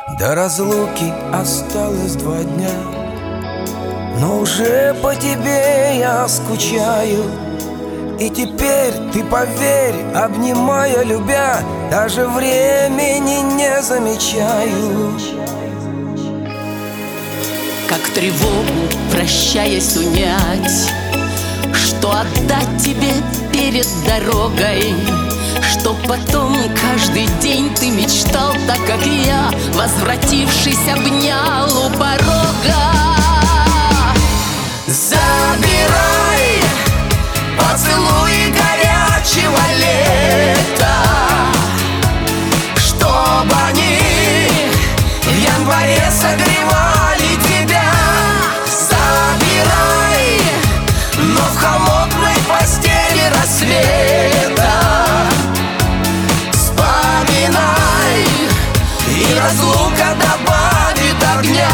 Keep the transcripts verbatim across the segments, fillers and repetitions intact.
До разлуки осталось два дня, но уже по тебе я скучаю. И теперь ты, поверь, обнимая, любя, даже времени не замечаю. Как тревогу, прощаясь, унять, что отдать тебе перед дорогой, что потом каждый день ты мечтал, так как я, возвратившись, обнял у порога. Забирай поцелуи горячего лета, чтобы они в январе согревали тебя. Забирай, но в холодной постели рассвета вспоминай, и разлука добавит огня.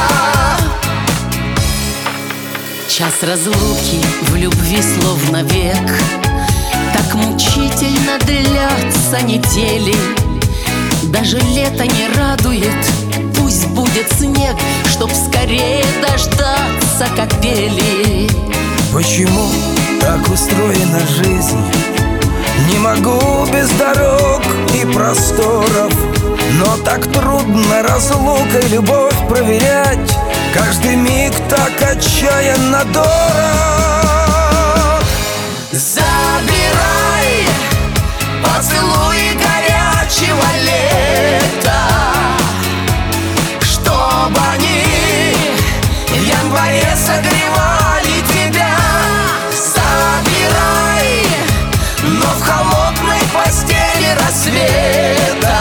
Час разлуки в любви словно век, так мучительно длятся недели. Даже лето не радует, пусть будет снег, чтоб скорее дождаться капели. Почему так устроена жизнь? Не могу без дорог и просторов, но так трудно разлукой любовь проверять. Каждый миг так отчаянно дорог. Забирай поцелуи горячего лета, чтобы они в январе согревали тебя. Забирай, но в холодной постели рассвета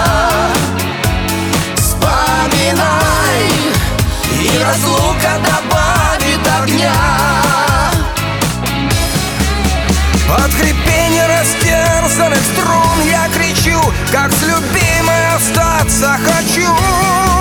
вспоминай, и разлука добавит огня. Под хрипение растерзанных струн я кричу, как с любимой остаться хочу.